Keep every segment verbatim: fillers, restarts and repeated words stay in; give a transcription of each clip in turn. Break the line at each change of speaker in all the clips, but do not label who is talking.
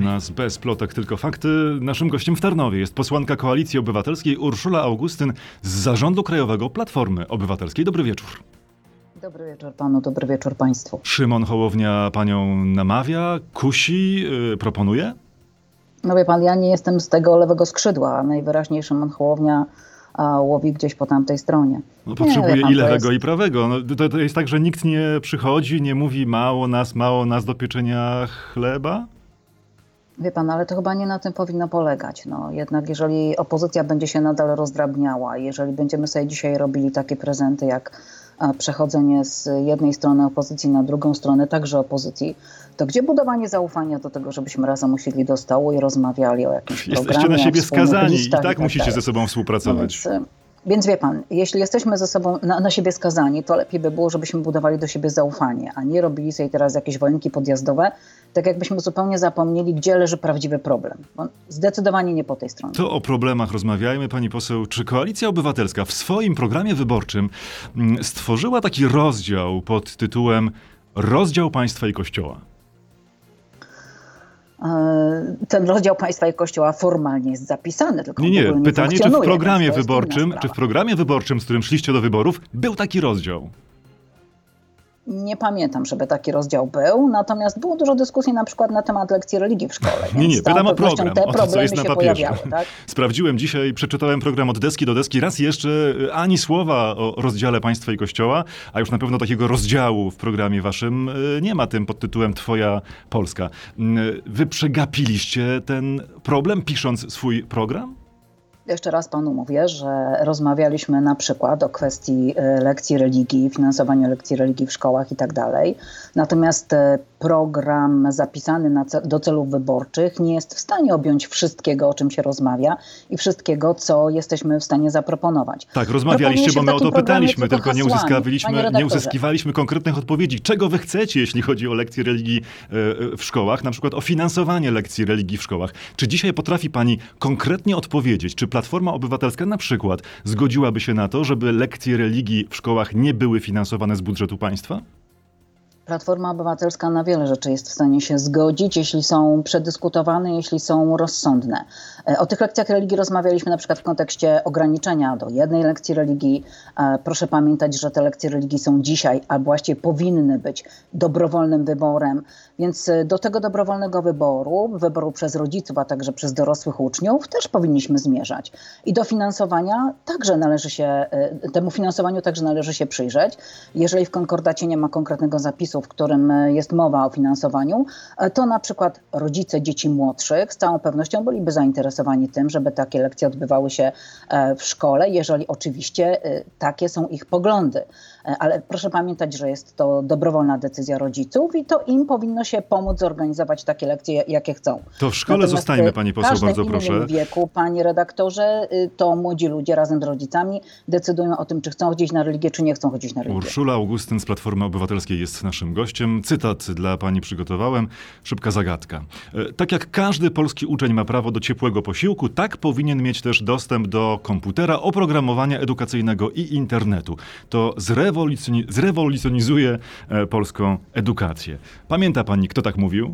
nas bez plotek, tylko fakty. Naszym gościem w Tarnowie jest posłanka Koalicji Obywatelskiej Urszula Augustyn z Zarządu Krajowego Platformy Obywatelskiej. Dobry wieczór.
Dobry wieczór panu, dobry wieczór państwu.
Szymon Hołownia panią namawia, kusi, yy, proponuje?
No wie pan, ja nie jestem z tego lewego skrzydła, a najwyraźniej Szymon Hołownia a, łowi gdzieś po tamtej stronie.
No, potrzebuje nie, pan, i lewego,
jest...
i prawego. No, to, to jest tak, że nikt nie przychodzi, nie mówi mało nas, mało nas do pieczenia chleba?
Wie pan, ale to chyba nie na tym powinno polegać. No, jednak jeżeli opozycja będzie się nadal rozdrabniała, jeżeli będziemy sobie dzisiaj robili takie prezenty jak przechodzenie z jednej strony opozycji na drugą stronę, także opozycji, to gdzie budowanie zaufania do tego, żebyśmy razem usiedli do stołu i rozmawiali o jakimś
Jesteście
programie,
na siebie skazani i tak,
tak
musicie
dalej.
ze sobą współpracować.
No więc, Więc wie pan, jeśli jesteśmy ze sobą na, na siebie skazani, to lepiej by było, żebyśmy budowali do siebie zaufanie, a nie robili sobie teraz jakieś walniki podjazdowe, tak jakbyśmy zupełnie zapomnieli, gdzie leży prawdziwy problem. Bo zdecydowanie nie po tej stronie.
To o problemach rozmawiajmy, pani poseł. Czy Koalicja Obywatelska w swoim programie wyborczym stworzyła taki rozdział pod tytułem Rozdział Państwa i Kościoła?
Ten rozdział państwa i kościoła formalnie jest zapisany, tylko
Nie, nie.
nie
Pytanie, czy w programie
więc
wyborczym, czy w programie wyborczym, z którym szliście do wyborów, był taki rozdział?
Nie pamiętam, żeby taki rozdział był, natomiast było dużo dyskusji na przykład na temat lekcji religii w szkole.
Nie, nie, pytam o program,
te
o to, co jest na papierze.
Tak?
Sprawdziłem dzisiaj, przeczytałem program od deski do deski. Raz jeszcze ani słowa o rozdziale państwa i kościoła, a już na pewno takiego rozdziału w programie waszym nie ma, tym pod tytułem Twoja Polska. Wy przegapiliście ten problem, pisząc swój program?
Jeszcze raz panu mówię, że rozmawialiśmy na przykład o kwestii lekcji religii, finansowaniu lekcji religii w szkołach i tak dalej. Natomiast program zapisany na ce- do celów wyborczych nie jest w stanie objąć wszystkiego, o czym się rozmawia i wszystkiego, co jesteśmy w stanie zaproponować.
Tak, rozmawialiście, bo my o to pytaliśmy, tylko, tylko nie uzyskiwaliśmy, nie uzyskiwaliśmy konkretnych odpowiedzi. Czego wy chcecie, jeśli chodzi o lekcje religii w szkołach, na przykład o finansowanie lekcji religii w szkołach? Czy dzisiaj potrafi pani konkretnie odpowiedzieć, czy Platforma Obywatelska na przykład zgodziłaby się na to, żeby lekcje religii w szkołach nie były finansowane z budżetu państwa?
Platforma Obywatelska na wiele rzeczy jest w stanie się zgodzić, jeśli są przedyskutowane, jeśli są rozsądne. O tych lekcjach religii rozmawialiśmy na przykład w kontekście ograniczenia do jednej lekcji religii. Proszę pamiętać, że te lekcje religii są dzisiaj, albo właściwie powinny być dobrowolnym wyborem. Więc do tego dobrowolnego wyboru, wyboru przez rodziców, a także przez dorosłych uczniów też powinniśmy zmierzać. I do finansowania także należy się, temu finansowaniu także należy się przyjrzeć. Jeżeli w konkordacie nie ma konkretnego zapisu, w którym jest mowa o finansowaniu, to na przykład rodzice dzieci młodszych z całą pewnością byliby zainteresowani tym, żeby takie lekcje odbywały się w szkole, jeżeli oczywiście takie są ich poglądy. Ale proszę pamiętać, że jest to dobrowolna decyzja rodziców i to im powinno się pomóc zorganizować takie lekcje, jakie chcą.
To w szkole Natomiast zostańmy, pani poseł, bardzo proszę. W każdym
wieku, panie redaktorze, to młodzi ludzie razem z rodzicami decydują o tym, czy chcą chodzić na religię, czy nie chcą chodzić na religię.
Urszula Augustyn z Platformy Obywatelskiej jest naszym gościem. Cytat dla pani przygotowałem. Szybka zagadka. Tak jak każdy polski uczeń ma prawo do ciepłego posiłku, tak powinien mieć też dostęp do komputera, oprogramowania edukacyjnego i internetu. To zrewolucjoni- zrewolucjonizuje polską edukację. Pamięta pani, kto tak mówił?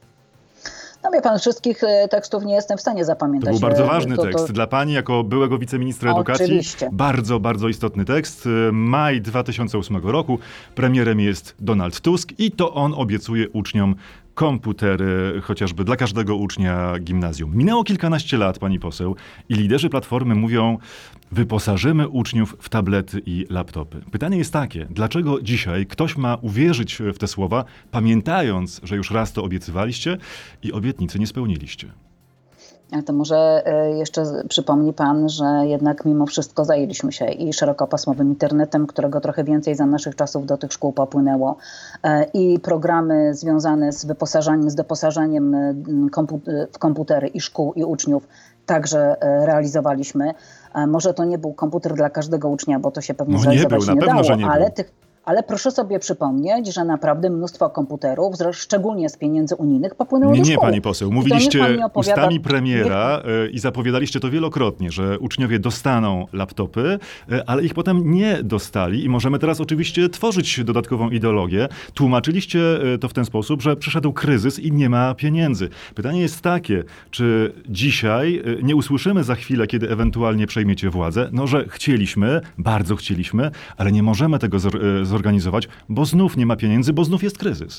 No wie pan, wszystkich tekstów nie jestem w stanie zapamiętać.
To był bardzo ważny
to,
tekst.
to...
Dla pani, jako byłego wiceministra edukacji,
Oczywiście.
bardzo, bardzo istotny tekst. Maj dwa tysiące ósmego roku. Premierem jest Donald Tusk i to on obiecuje uczniom komputery, chociażby dla każdego ucznia gimnazjum. Minęło kilkanaście lat, pani poseł, i liderzy Platformy mówią, wyposażymy uczniów w tablety i laptopy. Pytanie jest takie, dlaczego dzisiaj ktoś ma uwierzyć w te słowa, pamiętając, że już raz to obiecywaliście i obietnicy nie spełniliście?
Ale to może jeszcze przypomni pan, że jednak mimo wszystko zajęliśmy się i szerokopasmowym internetem, którego trochę więcej za naszych czasów do tych szkół popłynęło, i programy związane z wyposażaniem, z doposażaniem w komputery i szkół, i uczniów także realizowaliśmy. Może to nie był komputer dla każdego ucznia, bo to się pewnie
no
zrealizować
nie, był,
nie
na pewno,
dało,
że nie
ale
był.
tych Ale proszę sobie przypomnieć, że naprawdę mnóstwo komputerów, zresztą szczególnie z pieniędzy unijnych, popłynęło
Nie,
do
nie,
szkół.
pani poseł.
I to niech
Mówiliście
pan nie opowiada-
ustami
niech
premiera
pan-
e, i zapowiadaliście to wielokrotnie, że uczniowie dostaną laptopy, e, ale ich potem nie dostali i możemy teraz oczywiście tworzyć dodatkową ideologię. Tłumaczyliście e, to w ten sposób, że przyszedł kryzys i nie ma pieniędzy. Pytanie jest takie, czy dzisiaj e, nie usłyszymy za chwilę, kiedy ewentualnie przejmiecie władzę, no że chcieliśmy, bardzo chcieliśmy, ale nie możemy tego zor- e, zorganizować, bo znów nie ma pieniędzy, bo znów jest kryzys.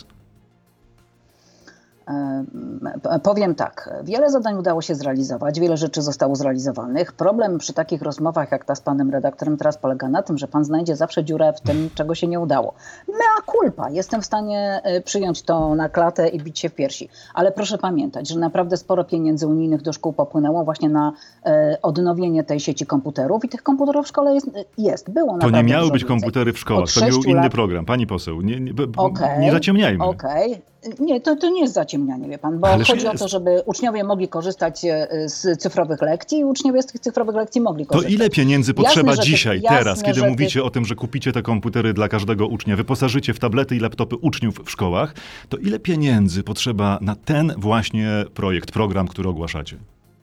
P- Powiem tak, wiele zadań udało się zrealizować, wiele rzeczy zostało zrealizowanych. Problem przy takich rozmowach jak ta z panem redaktorem teraz polega na tym, że pan znajdzie zawsze dziurę w tym, czego się nie udało. Mea culpa, jestem w stanie y, przyjąć to na klatę i bić się w piersi. Ale proszę pamiętać, że naprawdę sporo pieniędzy unijnych do szkół popłynęło właśnie na y, odnowienie tej sieci komputerów i tych komputerów w szkole jest, jest było
To
naprawdę
nie miały
dużo
być
więcej.
komputery w szkołach,
Od
to był
sześciu
inny
lat-
program. Pani poseł, nie, nie, b- b-
Okej,
nie zaciemniajmy.
Okej. Nie, to, to nie jest zaciemnianie, wie pan, bo
Ależ
chodzi o
jest.
to, żeby uczniowie mogli korzystać e, z cyfrowych lekcji i uczniowie z tych cyfrowych lekcji mogli
To
korzystać.
ile pieniędzy
Jasne,
potrzeba
że ty-
dzisiaj,
jasne,
teraz, kiedy
że ty-
mówicie o tym, że kupicie te komputery dla każdego ucznia, wyposażycie w tablety i laptopy uczniów w szkołach, to ile pieniędzy potrzeba na ten właśnie projekt, program, który ogłaszacie?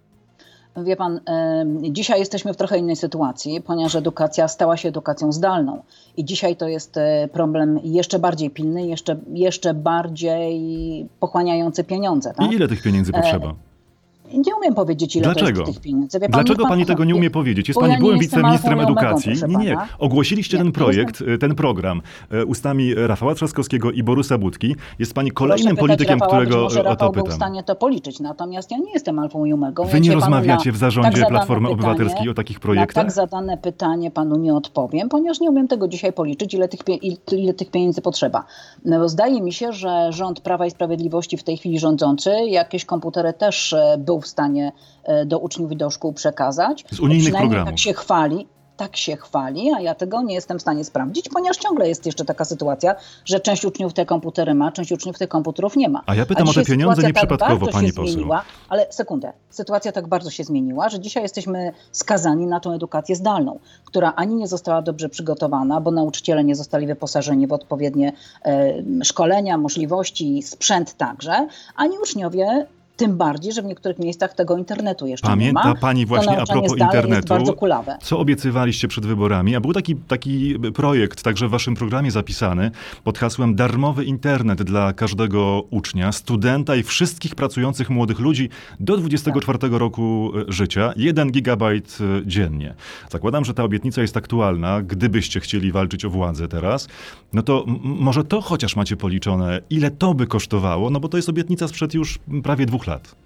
Wie pan, e, dzisiaj jesteśmy w trochę innej sytuacji, ponieważ edukacja stała się edukacją zdalną i dzisiaj to jest e, problem jeszcze bardziej pilny, jeszcze, jeszcze bardziej pochłaniający pieniądze. Tak?
I ile tych pieniędzy
E,
potrzeba?
Nie umiem powiedzieć, ile
Dlaczego?
to jest tych pieniędzy. Wie pan,
Dlaczego
niech pan
pani tego nie
posłucha.
umie powiedzieć? Jest
Bo
pani
ja nie
byłym
jestem
wiceministrem
alfą i omegą,
edukacji.
proszę
Nie, nie.
pana.
Ogłosiliście
Nie,
ten
nie
projekt, ten program e, ustami Rafała Trzaskowskiego i Borusa Budki. Jest pani kolejnym
Proszę pytać
politykiem,
Rafała,
którego
być może
o to
Rafał był w
pytam.
stanie to policzyć, natomiast ja nie jestem alfą i omegą.
Wy
Ja
nie
dzisiaj panu
rozmawiacie
na
w zarządzie
tak zadane
Platformy
pytanie-
Obywatelskiej o takich
Na
projektach?
tak zadane pytanie panu nie odpowiem, ponieważ nie umiem tego dzisiaj policzyć, ile tych, pie- il- ile tych pieniędzy potrzeba. No, bo zdaje mi się, że rząd Prawa i Sprawiedliwości w tej chwili rządzący jakieś komputery też e, był w stanie e, do uczniów i do szkół przekazać.
Z unijnych
Przynajmniej
programów.
tak się chwali. Tak się chwali, a ja tego nie jestem w stanie sprawdzić, ponieważ ciągle jest jeszcze taka sytuacja, że część uczniów te komputery ma, część uczniów tych komputerów nie ma.
A ja pytam o te
dzisiaj
pieniądze
sytuacja
nieprzypadkowo,
tak bardzo
pani
się
poseł.
zmieniła, ale sekundę, sytuacja tak bardzo się zmieniła, że dzisiaj jesteśmy skazani na tą edukację zdalną, która ani nie została dobrze przygotowana, bo nauczyciele nie zostali wyposażeni w odpowiednie e, szkolenia, możliwości, sprzęt także, ani uczniowie. Tym bardziej, że w niektórych miejscach tego internetu jeszcze
Pamięta
nie ma.
pani
To
właśnie a
nauczanie
propos
zdalne
internetu,
jest bardzo kulawe.
co obiecywaliście przed wyborami, a był taki, taki projekt także w waszym programie zapisany pod hasłem darmowy internet dla każdego ucznia, studenta i wszystkich pracujących młodych ludzi do dwudziestego czwartego roku życia, jeden gigabajt dziennie. Zakładam, że ta obietnica jest aktualna, gdybyście chcieli walczyć o władzę teraz, no to m- może to chociaż macie policzone, ile to by kosztowało, no bo to jest obietnica sprzed już prawie dwóch lat.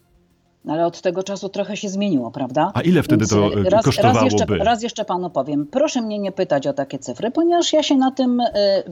Ale od tego czasu trochę się zmieniło, prawda?
A ile wtedy
Więc,
to,
e,
e,
raz,
kosztowałoby?
Raz jeszcze, raz jeszcze panu powiem, proszę mnie nie pytać o takie cyfry, ponieważ ja się na tym y,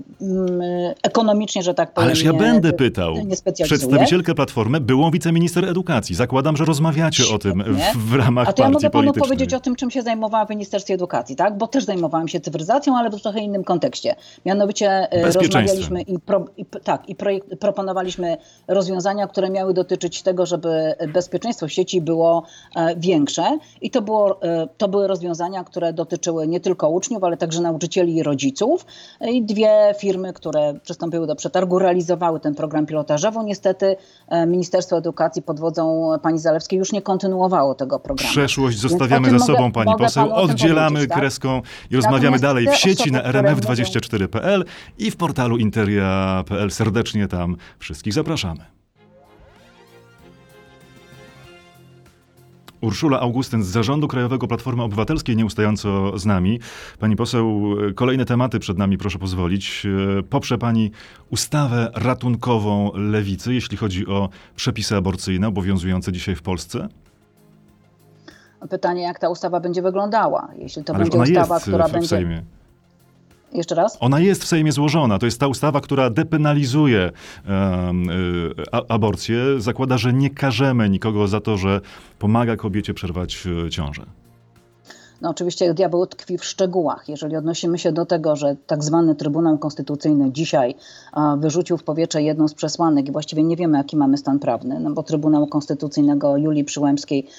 y, ekonomicznie, że tak powiem,
Ależ ja
nie,
będę pytał.
nie specjalizuję.
Przedstawicielkę Platformy, byłą wiceminister edukacji. Zakładam, że rozmawiacie o tym
Świetnie.
w, w ramach
A to ja
partii
mogę panu
politycznej.
powiedzieć o tym, czym się zajmowałam w Ministerstwie Edukacji, tak? Bo też zajmowałam się cyfryzacją, ale w trochę innym kontekście. Mianowicie e,
Bezpieczeństwem.
rozmawialiśmy i, pro, i p- tak, i projekt, proponowaliśmy rozwiązania, które miały dotyczyć tego, żeby bezpieczeństwo w sieci było e, większe. I to, było, e, to były rozwiązania, które dotyczyły nie tylko uczniów, ale także nauczycieli i rodziców. E, I dwie firmy, które przystąpiły do przetargu, realizowały ten program pilotażowo. Niestety e, Ministerstwo Edukacji pod wodzą pani Zalewskiej już nie kontynuowało tego programu.
Przeszłość
Więc
zostawiamy
o tym
za sobą,
mogę-
pani
mogę
poseł.
panu o tym
Oddzielamy
powiedzieć, tak?
kreską i rozmawiamy
Natomiast
dalej
te
w sieci
osoby,
na
które
r m f
mówią-
dwadzieścia cztery kropka p l i w portalu interia kropka p l. Serdecznie tam wszystkich zapraszamy. Urszula Augustyn z Zarządu Krajowego Platformy Obywatelskiej nieustająco z nami. Pani poseł, kolejne tematy przed nami, proszę pozwolić. Poprze pani ustawę ratunkową Lewicy, jeśli chodzi o przepisy aborcyjne obowiązujące dzisiaj w Polsce?
Pytanie, jak ta ustawa będzie wyglądała. Jeśli to
Ależ
będzie
ona
ustawa,
jest
która
w, w
będzie...
Sejmie.
Jeszcze raz?
Ona jest w Sejmie złożona. To jest ta ustawa, która depenalizuje um, y, a, aborcję. Zakłada, że nie karzemy nikogo za to, że pomaga kobiecie przerwać y, ciążę.
No oczywiście diabeł tkwi w szczegółach. Jeżeli odnosimy się do tego, że tak zwany Trybunał Konstytucyjny dzisiaj a, wyrzucił w powietrze jedną z przesłanek i właściwie nie wiemy, jaki mamy stan prawny, no bo Trybunału Konstytucyjnego Julii Przyłębskiej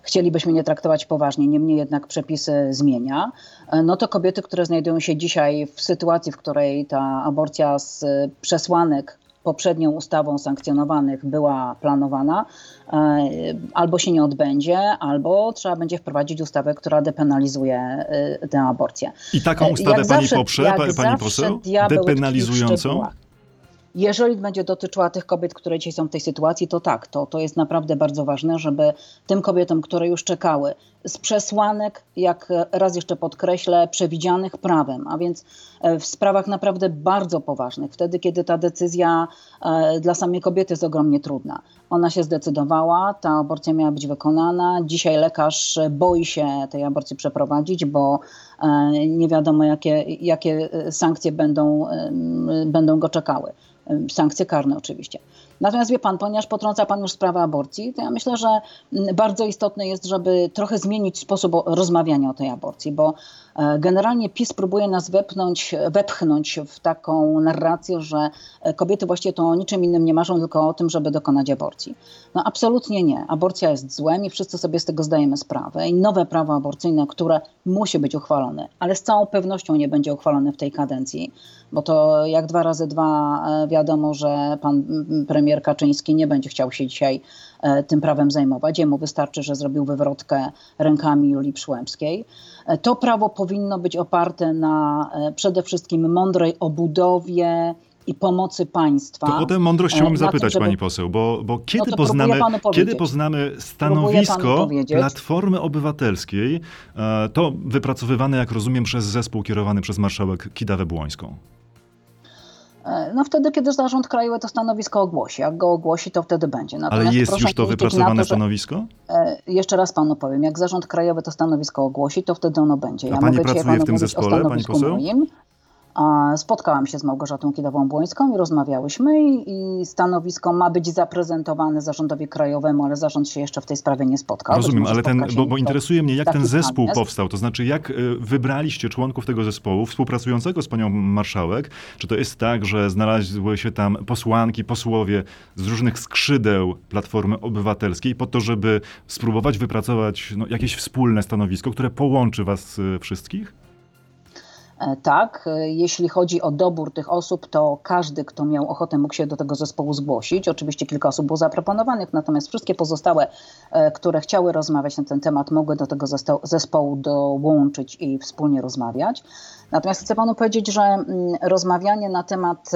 chcielibyśmy nie traktować poważnie, niemniej jednak przepisy zmienia, no to kobiety, które znajdują się dzisiaj w sytuacji, w której ta aborcja z przesłanek poprzednią ustawą sankcjonowanych była planowana, albo się nie odbędzie, albo trzeba będzie wprowadzić ustawę, która depenalizuje tę aborcję.
I taką ustawę
jak
pani
zawsze,
poprze,
jak
pani
zawsze
poseł?
diabeł tkwi w
Depenalizującą?
szczegółach. Jeżeli będzie dotyczyła tych kobiet, które dzisiaj są w tej sytuacji, to tak, to, to jest naprawdę bardzo ważne, żeby tym kobietom, które już czekały z przesłanek, jak raz jeszcze podkreślę, przewidzianych prawem, a więc w sprawach naprawdę bardzo poważnych, wtedy kiedy ta decyzja dla samej kobiety jest ogromnie trudna. Ona się zdecydowała, ta aborcja miała być wykonana, dzisiaj lekarz boi się tej aborcji przeprowadzić, bo nie wiadomo jakie, jakie sankcje będą, będą go czekały. Sankcje karne oczywiście. Natomiast wie pan, ponieważ potrąca pan już sprawę aborcji, to ja myślę, że bardzo istotne jest, żeby trochę zmienić sposób rozmawiania o tej aborcji, bo generalnie PiS próbuje nas wepchnąć, wepchnąć w taką narrację, że kobiety właściwie to o niczym innym nie marzą, tylko o tym, żeby dokonać aborcji. No absolutnie nie. Aborcja jest złem i wszyscy sobie z tego zdajemy sprawę. I nowe prawo aborcyjne, które musi być uchwalone, ale z całą pewnością nie będzie uchwalone w tej kadencji, bo to jak dwa razy dwa wiadomo, że pan premier Kaczyński nie będzie chciał się dzisiaj tym prawem zajmować. Jemu wystarczy, że zrobił wywrotkę rękami Julii Przyłębskiej. To prawo powinno być oparte na przede wszystkim mądrej obudowie i pomocy państwa.
To o tę mądrość chciałbym zapytać,
tym, żeby...
pani poseł, bo, bo kiedy,
no
poznamy, kiedy poznamy stanowisko Platformy Obywatelskiej, to wypracowywane, jak rozumiem, przez zespół kierowany przez marszałek Kidawę-Błońską?
No wtedy, kiedy zarząd krajowy to stanowisko ogłosi. Jak go ogłosi, to wtedy będzie. Natomiast
ale jest już to wypracowane
to, że,
stanowisko?
E, jeszcze raz panu powiem. Jak zarząd krajowy to stanowisko ogłosi, to wtedy ono będzie.
Ja A pani pracuje w tym zespole, pani poseł?
Moim. Spotkałam się z Małgorzatą Kidawą-Błońską i rozmawiałyśmy i stanowisko ma być zaprezentowane zarządowi krajowemu, ale zarząd się jeszcze w tej sprawie nie spotkał.
Rozumiem, ale ten, bo, bo interesuje mnie, jak ten zespół
jest.
powstał, to znaczy jak wybraliście członków tego zespołu współpracującego z panią marszałek? Czy to jest tak, że znalazły się tam posłanki, posłowie z różnych skrzydeł Platformy Obywatelskiej po to, żeby spróbować wypracować no, jakieś wspólne stanowisko, które połączy was wszystkich?
Tak, jeśli chodzi o dobór tych osób, to każdy, kto miał ochotę, mógł się do tego zespołu zgłosić. Oczywiście kilka osób było zaproponowanych, natomiast wszystkie pozostałe, które chciały rozmawiać na ten temat, mogły do tego zespołu dołączyć i wspólnie rozmawiać. Natomiast chcę panu powiedzieć, że rozmawianie na temat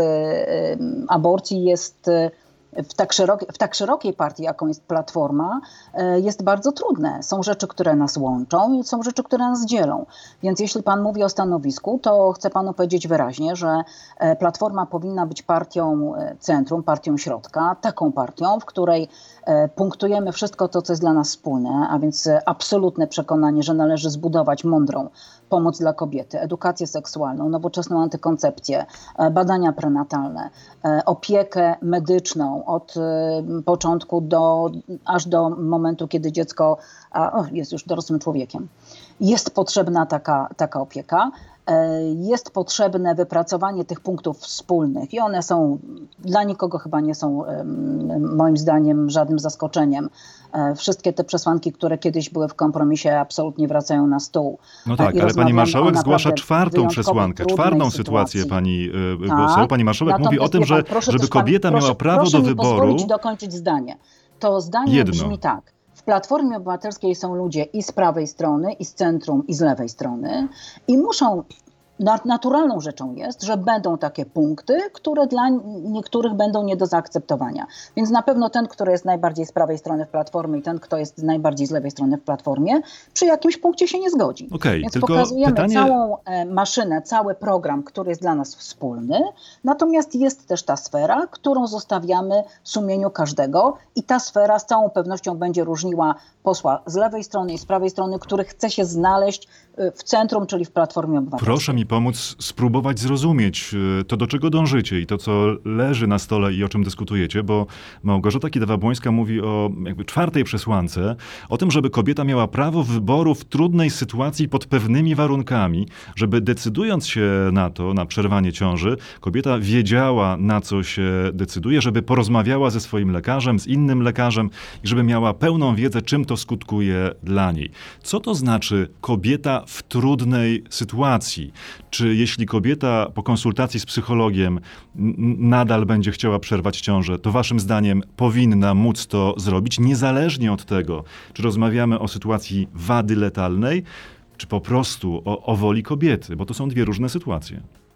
aborcji jest w tak, szerokiej, w tak szerokiej partii, jaką jest Platforma, jest bardzo trudne. Są rzeczy, które nas łączą i są rzeczy, które nas dzielą. Więc jeśli pan mówi o stanowisku, to chcę panu powiedzieć wyraźnie, że Platforma powinna być partią centrum, partią środka, taką partią, w której punktujemy wszystko to, co jest dla nas wspólne, a więc absolutne przekonanie, że należy zbudować mądrą pomoc dla kobiety, edukację seksualną, nowoczesną antykoncepcję, badania prenatalne, opiekę medyczną od początku do, aż do momentu, kiedy dziecko a, jest już dorosłym człowiekiem. Jest potrzebna taka, taka opieka. Jest potrzebne wypracowanie tych punktów wspólnych i one są, dla nikogo chyba nie są moim zdaniem żadnym zaskoczeniem. Wszystkie te przesłanki, które kiedyś były w kompromisie, absolutnie wracają na stół.
No tak, ale pani marszałek zgłasza czwartą przesłankę, czwartą sytuację pani poseł. Tak. Pani marszałek Natomiast mówi o tym, że
pan,
żeby kobieta
pan,
miała
proszę,
prawo
proszę
do
mi
wyboru...
pozwolić dokończyć zdanie. To zdanie
Jedno.
brzmi tak. W Platformie Obywatelskiej są ludzie i z prawej strony, i z centrum, i z lewej strony i muszą, naturalną rzeczą jest, że będą takie punkty, które dla niektórych będą nie do zaakceptowania. Więc na pewno ten, który jest najbardziej z prawej strony w Platformie i ten, kto jest najbardziej z lewej strony w Platformie, przy jakimś punkcie się nie zgodzi.
Okay,
Więc
tylko
pokazujemy
pytanie...
całą maszynę, cały program, który jest dla nas wspólny, natomiast jest też ta sfera, którą zostawiamy sumieniu każdego i ta sfera z całą pewnością będzie różniła posła z lewej strony i z prawej strony, który chce się znaleźć w centrum, czyli w Platformie Obywatelskiej.
Proszę mi pomóc spróbować zrozumieć to, do czego dążycie i to, co leży na stole i o czym dyskutujecie, bo Małgorzata Kidawa-Błońska mówi o jakby czwartej przesłance, o tym, żeby kobieta miała prawo wyboru w trudnej sytuacji pod pewnymi warunkami, żeby decydując się na to, na przerwanie ciąży, kobieta wiedziała, na co się decyduje, żeby porozmawiała ze swoim lekarzem, z innym lekarzem i żeby miała pełną wiedzę, czym to skutkuje dla niej. Co to znaczy kobieta w trudnej sytuacji? Czy jeśli kobieta po konsultacji z psychologiem n- nadal będzie chciała przerwać ciążę, to waszym zdaniem powinna móc to zrobić, niezależnie od tego, czy rozmawiamy o sytuacji wady letalnej, czy po prostu o, o woli kobiety, bo to są dwie różne sytuacje.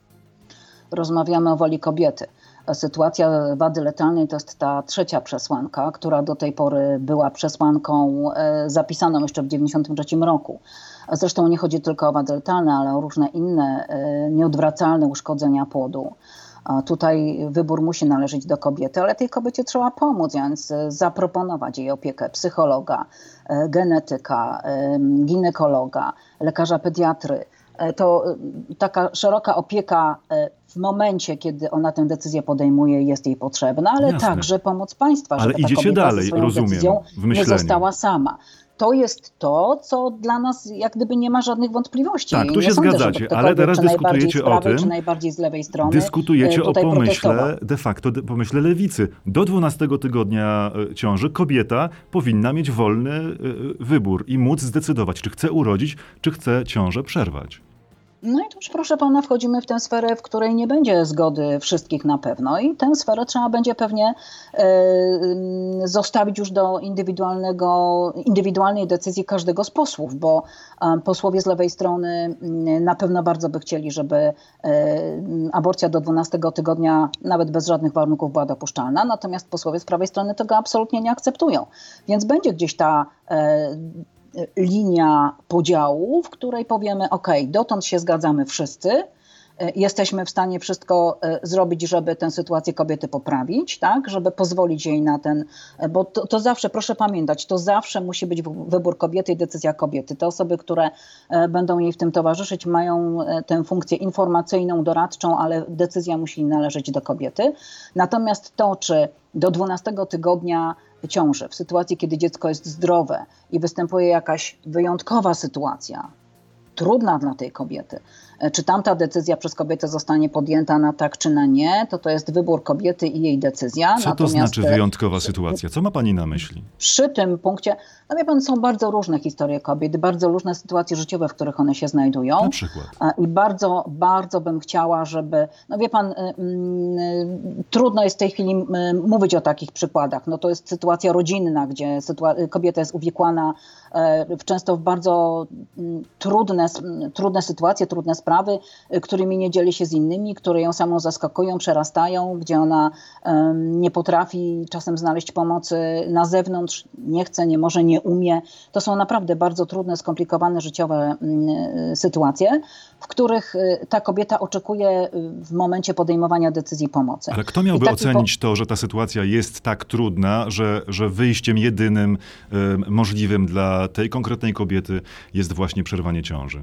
Rozmawiamy o woli kobiety. Sytuacja wady letalnej to jest ta trzecia przesłanka, która do tej pory była przesłanką zapisaną jeszcze w dziewięćdziesiątym trzecim roku. Zresztą nie chodzi tylko o wady letalne, ale o różne inne nieodwracalne uszkodzenia płodu. Tutaj wybór musi należeć do kobiety, ale tej kobiecie trzeba pomóc, więc zaproponować jej opiekę psychologa, genetyka, ginekologa, lekarza pediatry. To taka szeroka opieka w momencie, kiedy ona tę decyzję podejmuje, jest jej potrzebna, ale
Jasne.
także pomoc państwa,
ale
żeby ta
idziecie
kobieta
dalej,
ze swoją
rozumiem,
decyzją
w
nie
myśleniu.
została sama. To jest to, co dla nas jak gdyby nie ma żadnych wątpliwości.
Tak, tu
nie
się
sądzę,
zgadzacie,
żeby
ale teraz
czy najbardziej
dyskutujecie
z prawej,
o tym,
czy najbardziej z lewej strony
dyskutujecie o
tutaj protestował.
pomyśle, de facto de, pomyśle lewicy. Do dwunastego tygodnia e, ciąży kobieta powinna mieć wolny e, wybór i móc zdecydować, czy chce urodzić, czy chce ciążę przerwać.
No i tu już, proszę pana, wchodzimy w tę sferę, w której nie będzie zgody wszystkich na pewno i tę sferę trzeba będzie pewnie e, zostawić już do indywidualnego, indywidualnej decyzji każdego z posłów, bo e, posłowie z lewej strony m, na pewno bardzo by chcieli, żeby e, aborcja do dwunastego tygodnia nawet bez żadnych warunków była dopuszczalna, natomiast posłowie z prawej strony tego absolutnie nie akceptują. Więc będzie gdzieś ta e, linia podziału, w której powiemy, ok, dotąd się zgadzamy wszyscy, jesteśmy w stanie wszystko zrobić, żeby tę sytuację kobiety poprawić, tak, żeby pozwolić jej na ten, bo to, to zawsze, proszę pamiętać, to zawsze musi być wybór kobiety i decyzja kobiety. Te osoby, które będą jej w tym towarzyszyć, mają tę funkcję informacyjną, doradczą, ale decyzja musi należeć do kobiety. Natomiast to, czy do dwunastego tygodnia ciąży, w sytuacji, kiedy dziecko jest zdrowe i występuje jakaś wyjątkowa sytuacja, trudna dla tej kobiety, czy tamta decyzja przez kobietę zostanie podjęta na tak czy na nie, to to jest wybór kobiety i jej decyzja.
Co to znaczy wyjątkowa sytuacja? Co ma pani na myśli?
Przy tym punkcie, no wie pan, są bardzo różne historie kobiet, bardzo różne sytuacje życiowe, w których one się znajdują.
Na przykład.
I bardzo, bardzo bym chciała, żeby, no wie pan, mm, trudno jest w tej chwili mówić o takich przykładach. No to jest sytuacja rodzinna, gdzie sytua- kobieta jest uwikłana w często w bardzo trudne, trudne sytuacje, trudne sprawy, którymi nie dzieli się z innymi, które ją samą zaskakują, przerastają, gdzie ona um, nie potrafi czasem znaleźć pomocy na zewnątrz, nie chce, nie może, nie umie. To są naprawdę bardzo trudne, skomplikowane życiowe um, sytuacje, w których ta kobieta oczekuje w momencie podejmowania decyzji pomocy.
Ale kto miałby
taki
ocenić
po...
to, że ta sytuacja jest tak trudna, że, że wyjściem jedynym um, możliwym dla tej konkretnej kobiety jest właśnie przerwanie ciąży?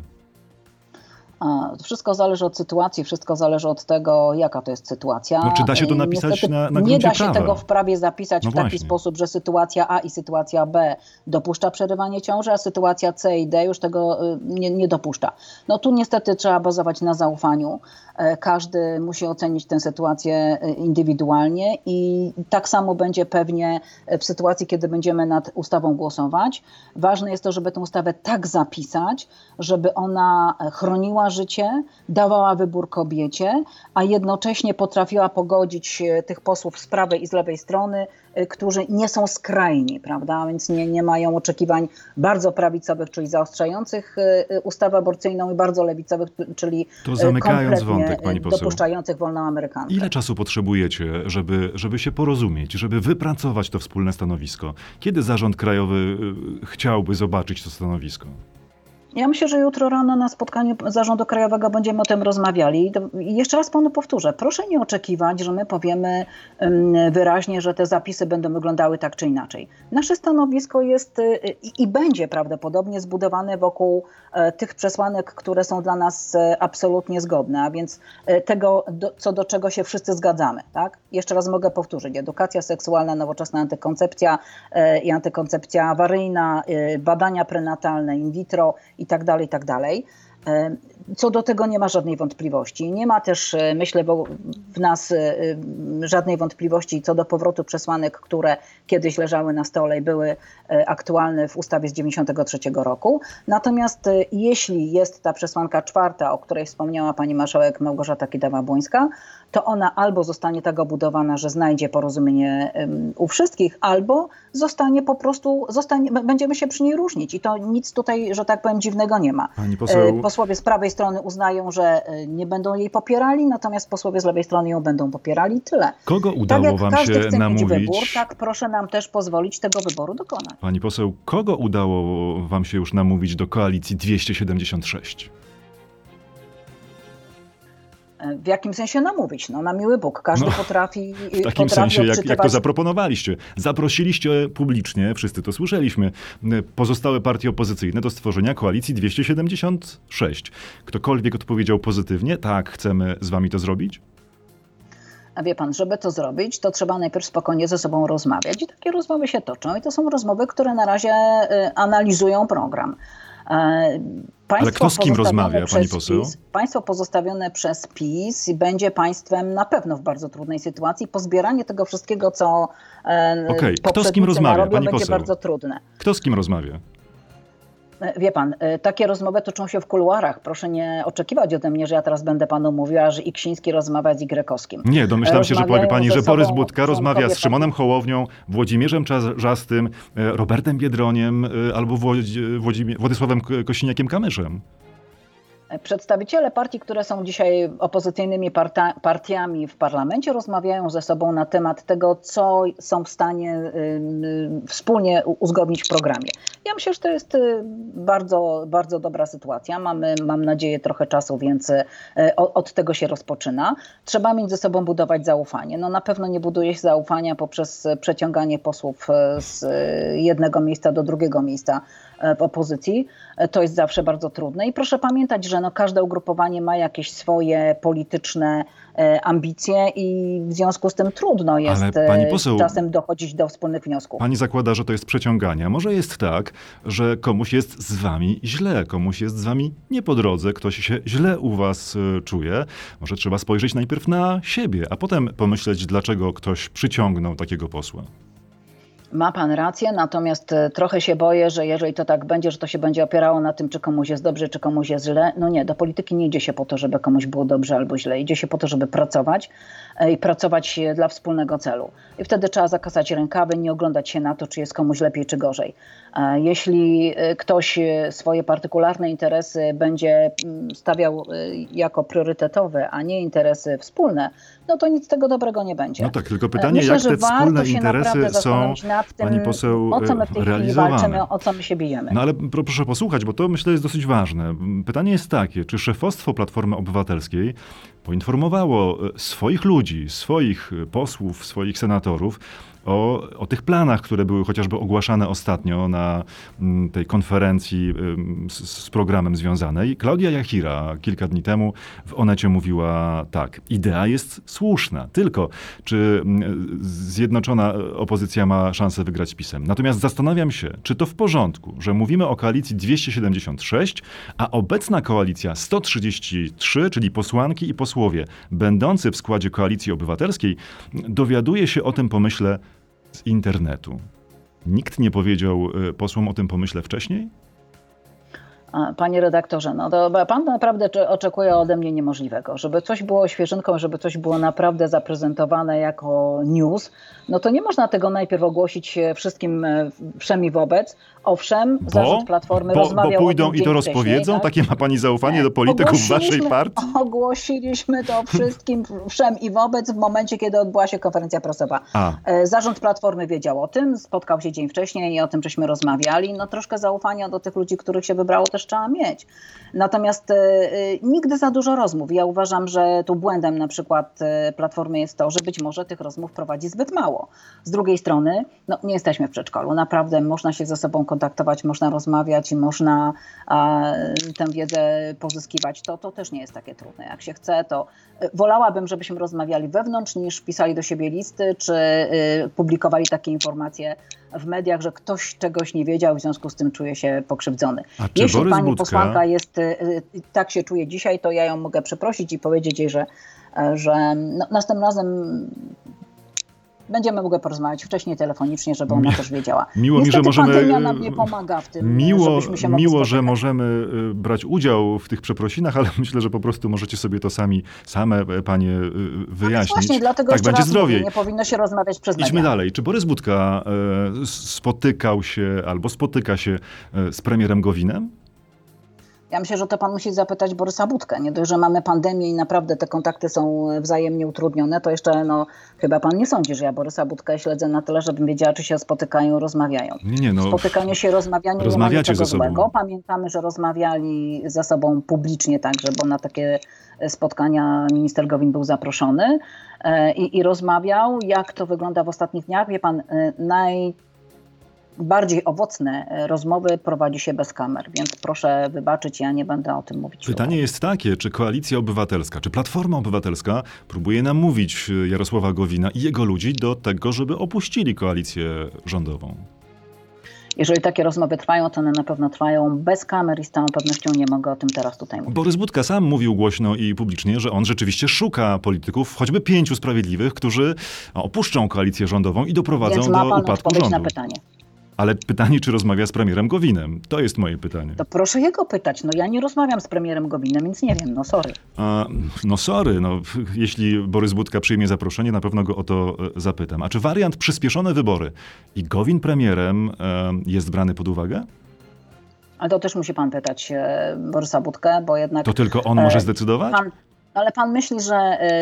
Wszystko zależy od sytuacji, wszystko zależy od tego, jaka to jest sytuacja.
No, czy da się to napisać
Niestety
na, na gruncie
nie da się
prawa?
tego w prawie zapisać
No
w taki
właśnie.
sposób, że sytuacja A i sytuacja B dopuszcza przerywanie ciąży, a sytuacja C i D już tego nie, nie dopuszcza. No tu niestety trzeba bazować na zaufaniu. Każdy musi ocenić tę sytuację indywidualnie i tak samo będzie pewnie w sytuacji, kiedy będziemy nad ustawą głosować. Ważne jest to, żeby tę ustawę tak zapisać, żeby ona chroniła życie, dawała wybór kobiecie, a jednocześnie potrafiła pogodzić tych posłów z prawej i z lewej strony, którzy nie są skrajni, prawda, więc nie, nie mają oczekiwań bardzo prawicowych, czyli zaostrzających ustawę aborcyjną i bardzo lewicowych, czyli
To zamykając
kompletnie
wątek, pani poseł,
dopuszczających wolną amerykankę.
ile czasu potrzebujecie, żeby, żeby się porozumieć, żeby wypracować to wspólne stanowisko? Kiedy Zarząd Krajowy chciałby zobaczyć to stanowisko?
Ja myślę, że jutro rano na spotkaniu Zarządu Krajowego będziemy o tym rozmawiali. I jeszcze raz panu powtórzę, proszę nie oczekiwać, że my powiemy wyraźnie, że te zapisy będą wyglądały tak czy inaczej. Nasze stanowisko jest i, i będzie prawdopodobnie zbudowane wokół tych przesłanek, które są dla nas absolutnie zgodne, a więc tego, do, co do czego się wszyscy zgadzamy. Tak? Jeszcze raz mogę powtórzyć. Edukacja seksualna, nowoczesna antykoncepcja i antykoncepcja awaryjna, badania prenatalne, in vitro i tak dalej, i tak dalej. Co do tego nie ma żadnej wątpliwości. Nie ma też, myślę, w nas żadnej wątpliwości co do powrotu przesłanek, które kiedyś leżały na stole i były aktualne w ustawie z dziewięćdziesiątego trzeciego roku. Natomiast jeśli jest ta przesłanka czwarta, o której wspomniała pani marszałek Małgorzata Kidawa-Błońska, to ona albo zostanie tak obudowana, że znajdzie porozumienie u wszystkich, albo zostanie po prostu, zostanie, będziemy się przy niej różnić. I to nic tutaj, że tak powiem, dziwnego nie ma.
Pani poseł...
Posłowie z prawej strony uznają, że nie będą jej popierali, natomiast posłowie z lewej strony ją będą popierali. Tyle.
Kogo udało
tak jak
wam
każdy
się
chce
namówić?
Mieć wybór, tak proszę nam też pozwolić tego wyboru dokonać.
Pani poseł, kogo udało wam się już namówić do koalicji dwieście siedemdziesiąt sześć?
W jakim sensie namówić? No na miły Bóg. Każdy
no,
potrafi
W takim
potrafi
sensie, jak,
odczytywać...
jak to zaproponowaliście. Zaprosiliście publicznie, wszyscy to słyszeliśmy, pozostałe partie opozycyjne do stworzenia koalicji dwieście siedemdziesiąt sześć. Ktokolwiek odpowiedział pozytywnie, tak, chcemy z wami to zrobić?
A wie pan, żeby to zrobić, to trzeba najpierw spokojnie ze sobą rozmawiać. I takie rozmowy się toczą. I to są rozmowy, które na razie analizują program. Państwo
Ale kto z kim rozmawia, pani poseł?
PiS, państwo pozostawione przez PiS będzie państwem na pewno w bardzo trudnej sytuacji. Pozbieranie tego wszystkiego, co
okay. Kto z kim rozmawia,
narobią,
pani
będzie
poseł?
bardzo trudne.
Kto z kim rozmawia?
Wie pan, takie rozmowy toczą się w kuluarach. Proszę nie oczekiwać ode mnie, że ja teraz będę panu mówiła, że Iksiński rozmawia z Igrekowskim.
Nie, domyślam się, że powie pani, że Borys Budka rozmawia z Szymonem
tak...
Hołownią, Włodzimierzem Czarzastym, Robertem Biedroniem albo Włodzi... Władysławem Kosiniakiem-Kamyszem.
Przedstawiciele partii, które są dzisiaj opozycyjnymi parta- partiami w parlamencie, rozmawiają ze sobą na temat tego, co są w stanie y, y, wspólnie uzgodnić w programie. Ja myślę, że to jest y, bardzo, bardzo dobra sytuacja. Mamy, mam nadzieję, trochę czasu, więc y, o, od tego się rozpoczyna. Trzeba mieć ze sobą budować zaufanie. No na pewno nie buduje się zaufania poprzez przeciąganie posłów z jednego miejsca do drugiego miejsca w opozycji. To jest zawsze bardzo trudne. I proszę pamiętać, że no każde ugrupowanie ma jakieś swoje polityczne e, ambicje i w związku z tym trudno jest
Ale pani poseł,
czasem dochodzić do wspólnych wniosków.
Pani zakłada, że to jest przeciąganie. Może jest tak, że komuś jest z wami źle, komuś jest z wami nie po drodze, ktoś się źle u was y, czuje. Może trzeba spojrzeć najpierw na siebie, a potem pomyśleć, dlaczego ktoś przyciągnął takiego posła.
Ma pan rację, natomiast trochę się boję, że jeżeli to tak będzie, że to się będzie opierało na tym, czy komuś jest dobrze, czy komuś jest źle. No nie, do polityki nie idzie się po to, żeby komuś było dobrze albo źle. Idzie się po to, żeby pracować i pracować dla wspólnego celu. I wtedy trzeba zakasać rękawy, nie oglądać się na to, czy jest komuś lepiej, czy gorzej. Jeśli ktoś swoje partykularne interesy będzie stawiał jako priorytetowe, a nie interesy wspólne, no to nic z tego dobrego nie będzie.
No tak, tylko pytanie,
Myślę,
jak te wspólne interesy są,
tym,
pani poseł,
o co my w tej chwili walczymy, o co my się bijemy.
No ale proszę posłuchać, bo to myślę jest dosyć ważne. Pytanie jest takie, czy szefostwo Platformy Obywatelskiej poinformowało swoich ludzi, swoich posłów, swoich senatorów o, o tych planach, które były chociażby ogłaszane ostatnio na tej konferencji z, z programem związanej. Klaudia Jachira kilka dni temu w Onecie mówiła tak, idea jest słuszna, tylko czy zjednoczona opozycja ma szansę wygrać z PiS-em. Natomiast zastanawiam się, czy to w porządku, że mówimy o koalicji dwieście siedemdziesiąt sześć, a obecna koalicja sto trzydzieści trzy, czyli posłanki i posłowie będący w składzie Koalicji Obywatelskiej, dowiaduje się o tym pomyśle z internetu. Nikt nie powiedział posłom o tym pomyśle wcześniej?
Panie redaktorze, no to pan naprawdę oczekuje ode mnie niemożliwego. Żeby coś było świeżynką, żeby coś było naprawdę zaprezentowane jako news, no to nie można tego najpierw ogłosić wszystkim wszem i wobec. Owszem, bo, zarząd Platformy
bo,
rozmawiał
bo pójdą
o tym
i to rozpowiedzą? Tak? Takie ma pani zaufanie nie. do polityków waszej partii?
Ogłosiliśmy to wszystkim wszem i wobec w momencie, kiedy odbyła się konferencja prasowa. A. Zarząd Platformy wiedział o tym, spotkał się dzień wcześniej i o tym żeśmy rozmawiali. No troszkę zaufania do tych ludzi, których się wybrało, też też trzeba mieć. Natomiast y, y, nigdy za dużo rozmów. Ja uważam, że tu błędem na przykład y, Platformy jest to, że być może tych rozmów prowadzi zbyt mało. Z drugiej strony, no, nie jesteśmy w przedszkolu. Naprawdę można się ze sobą kontaktować, można rozmawiać i można a, tę wiedzę pozyskiwać. To, to też nie jest takie trudne. Jak się chce, to y, wolałabym, żebyśmy rozmawiali wewnątrz, niż pisali do siebie listy, czy y, publikowali takie informacje w mediach, że ktoś czegoś nie wiedział i w związku z tym czuje się pokrzywdzony.
A czy
Jeśli
Borys
pani
Budka...
posłanka jest, y, y, tak się czuje dzisiaj, to ja ją mogę przeprosić i powiedzieć jej, że, że no, następnym razem będziemy mogły porozmawiać wcześniej telefonicznie, żeby ona
Mi-
też wiedziała.
Miło mi, że
Niestety
możemy...
pandemia nam nie pomaga w tym,
Miło,
żebyśmy się mogli
miło że
spotykać.
możemy y, brać udział w tych przeprosinach, ale myślę, że po prostu możecie sobie to sami, same e, panie y, wyjaśnić.
Właśnie, dlatego
tak
jeszcze
będzie
raz
zdrowiej.
mówię, nie powinno się rozmawiać przez media.
Idźmy dalej. Czy Borys Budka e, spotykał się albo spotyka się e, z premierem Gowinem?
Ja myślę, że to pan musi zapytać Borysa Budkę. Nie dość, że mamy pandemię i naprawdę te kontakty są wzajemnie utrudnione, to jeszcze no, chyba pan nie sądzi, że ja Borysa Budkę śledzę na tyle, żebym wiedziała, czy się spotykają, rozmawiają.
Nie, nie, no.
Spotykanie się, rozmawianie nie ma
Rozmawiacie
niczego
ze sobą.
złego. Pamiętamy, że rozmawiali ze sobą publicznie także, bo na takie spotkania minister Gowin był zaproszony e, i, i rozmawiał. Jak to wygląda w ostatnich dniach? Wie pan, e, naj... bardziej owocne rozmowy prowadzi się bez kamer, więc proszę wybaczyć, ja nie będę o tym mówić.
Pytanie jest takie, czy Koalicja Obywatelska, czy Platforma Obywatelska próbuje namówić Jarosława Gowina i jego ludzi do tego, żeby opuścili koalicję rządową?
Jeżeli takie rozmowy trwają, to one na pewno trwają bez kamer i z całą pewnością nie mogę o tym teraz tutaj mówić.
Borys Budka sam mówił głośno i publicznie, że on rzeczywiście szuka polityków, choćby pięciu sprawiedliwych, którzy opuszczą koalicję rządową i doprowadzą
Więc ma
do
pan
upadku
odpowiedź
rządu.
na pytanie.
Ale pytanie, czy rozmawia z premierem Gowinem? To jest moje pytanie.
To proszę jego pytać. No ja nie rozmawiam z premierem Gowinem, więc nie wiem, no sorry.
A, no sorry, no, jeśli Borys Budka przyjmie zaproszenie, na pewno go o to e, zapytam. A czy wariant przyspieszone wybory i Gowin premierem e, jest brany pod uwagę?
Ale to też musi pan pytać e, Borysa Budkę, bo jednak...
To tylko on może zdecydować?
Pan, ale pan myśli, że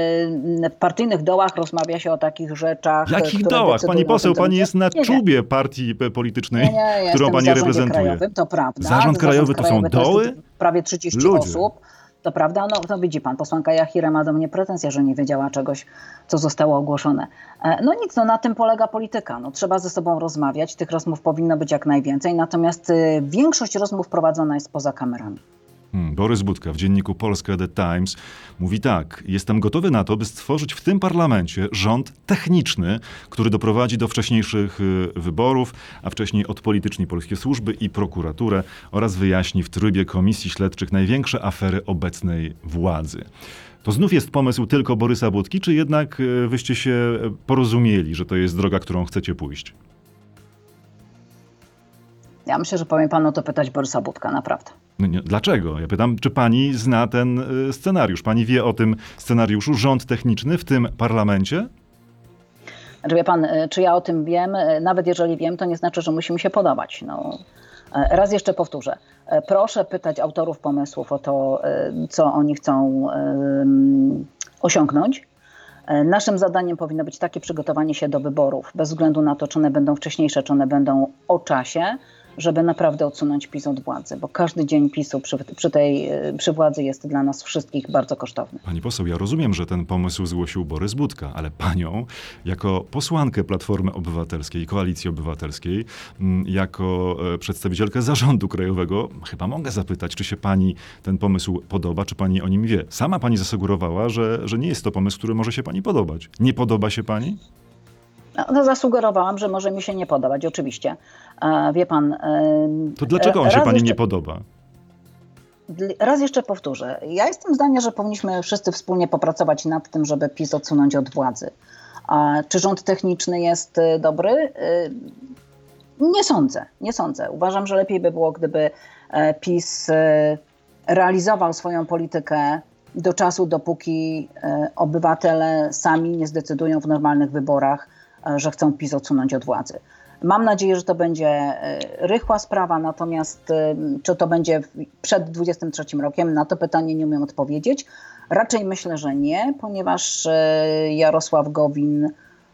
y, w partyjnych dołach rozmawia się o takich rzeczach,
Jakich
które
dołach?
decydują
Pani
o
poseł,
tym,
pani
co
jest na
będzie?
czubie partii p- politycznej,
Nie, nie, ja
którą
jestem
pani
w zarządzie
reprezentuje.
krajowym, to prawda.
Zarząd krajowy to są
krajowy
doły?
jest prawie trzydzieści
Ludzie.
osób. To prawda, no to widzi pan, posłanka Jachira ma do mnie pretensje, że nie wiedziała czegoś, co zostało ogłoszone. E, No nic, no na tym polega polityka. No, trzeba ze sobą rozmawiać, tych rozmów powinno być jak najwięcej, natomiast y, większość rozmów prowadzona jest poza kamerami.
Hmm, Borys Budka w dzienniku Polska The Times mówi tak: jestem gotowy na to, by stworzyć w tym parlamencie rząd techniczny, który doprowadzi do wcześniejszych y, wyborów, a wcześniej odpolityczni polskie służby i prokuraturę oraz wyjaśni w trybie komisji śledczych największe afery obecnej władzy. To znów jest pomysł tylko Borysa Budki, czy jednak y, wyście się porozumieli, że to jest droga, którą chcecie pójść?
Ja myślę, że powinien pan o to pytać Borysa Budka, naprawdę.
No nie, dlaczego? Ja pytam, czy pani zna ten y, scenariusz? Pani wie o tym scenariuszu, rząd techniczny w tym parlamencie?
Znaczy wie pan, y, czy ja o tym wiem? Y, Nawet jeżeli wiem, to nie znaczy, że musi mi się podobać. No, y, raz jeszcze powtórzę. Y, Proszę pytać autorów pomysłów o to, y, co oni chcą y, osiągnąć. Y, Naszym zadaniem powinno być takie przygotowanie się do wyborów, bez względu na to, czy one będą wcześniejsze, czy one będą o czasie, żeby naprawdę odsunąć PiS od władzy, bo każdy dzień PiSu przy, przy tej y, przy władzy jest dla nas wszystkich bardzo kosztowny.
Pani poseł, ja rozumiem, że ten pomysł zgłosił Borys Budka, ale panią jako posłankę Platformy Obywatelskiej, Koalicji Obywatelskiej, mm, jako e, przedstawicielkę zarządu krajowego, chyba mogę zapytać, czy się pani ten pomysł podoba, czy pani o nim wie. Sama pani zasugerowała, że, że nie jest to pomysł, który może się pani podobać. Nie podoba się pani?
No, no, zasugerowałam, że może mi się nie podobać, oczywiście. E, wie pan... E,
To dlaczego on się
raz
pani
jeszcze,
nie podoba?
Raz jeszcze powtórzę. Ja jestem zdania, że powinniśmy wszyscy wspólnie popracować nad tym, żeby PiS odsunąć od władzy. A czy rząd techniczny jest y, dobry? Y, Nie sądzę, nie sądzę. Uważam, że lepiej by było, gdyby e, PiS e, realizował swoją politykę do czasu, dopóki e, obywatele sami nie zdecydują w normalnych wyborach, e, że chcą PiS odsunąć od władzy. Mam nadzieję, że to będzie e, rychła sprawa, natomiast e, czy to będzie w- przed dwudziestym trzecim rokiem, na to pytanie nie umiem odpowiedzieć. Raczej myślę, że nie, ponieważ e, Jarosław Gowin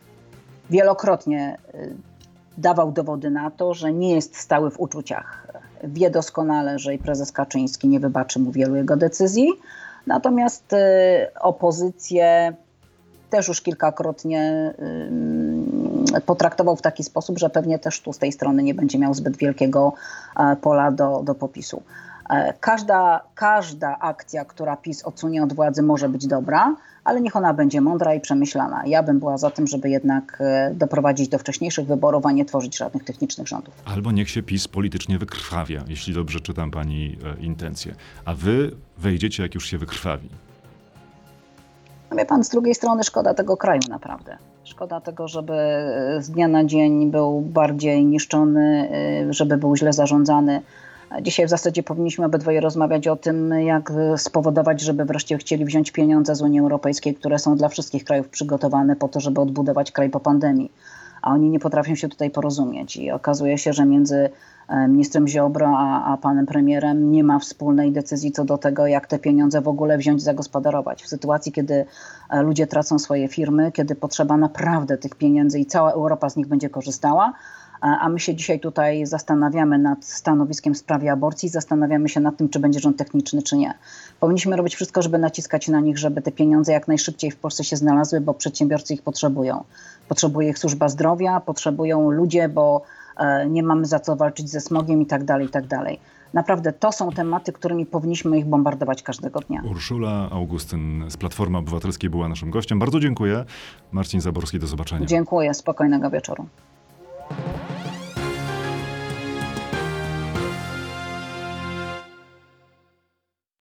wielokrotnie e, dawał dowody na to, że nie jest stały w uczuciach. wie doskonale, że i prezes Kaczyński nie wybaczy mu wielu jego decyzji. Natomiast opozycję też już kilkakrotnie potraktował w taki sposób, że pewnie też tu z tej strony nie będzie miał zbyt wielkiego pola do, do popisu. Każda, każda akcja, która PiS odsunie od władzy, może być dobra, ale niech ona będzie mądra i przemyślana. Ja bym była za tym, żeby jednak doprowadzić do wcześniejszych wyborów, a nie tworzyć żadnych technicznych rządów.
Albo niech się PiS politycznie wykrwawia, jeśli dobrze czytam pani e, intencje. A wy wejdziecie, jak już się wykrwawi.
No wie pan, z drugiej strony szkoda tego kraju naprawdę. Szkoda tego, żeby z dnia na dzień był bardziej niszczony, żeby był źle zarządzany. Dzisiaj w zasadzie powinniśmy obydwoje rozmawiać o tym, jak spowodować, żeby wreszcie chcieli wziąć pieniądze z Unii Europejskiej, które są dla wszystkich krajów przygotowane po to, żeby odbudować kraj po pandemii. A oni nie potrafią się tutaj porozumieć i okazuje się, że między ministrem Ziobro a, a panem premierem nie ma wspólnej decyzji co do tego, jak te pieniądze w ogóle wziąć i zagospodarować. W sytuacji, kiedy ludzie tracą swoje firmy, kiedy potrzeba naprawdę tych pieniędzy i cała Europa z nich będzie korzystała, a my się dzisiaj tutaj zastanawiamy nad stanowiskiem w sprawie aborcji, zastanawiamy się nad tym, czy będzie rząd techniczny, czy nie. Powinniśmy robić wszystko, żeby naciskać na nich, żeby te pieniądze jak najszybciej w Polsce się znalazły, bo przedsiębiorcy ich potrzebują. Potrzebuje ich służba zdrowia, potrzebują ludzie, bo nie mamy za co walczyć ze smogiem i tak dalej, i tak dalej. Naprawdę to są tematy, którymi powinniśmy ich bombardować każdego dnia.
Urszula Augustyn z Platformy Obywatelskiej była naszym gościem. Bardzo dziękuję. Marcin Zaborski, do zobaczenia.
Dziękuję, spokojnego wieczoru.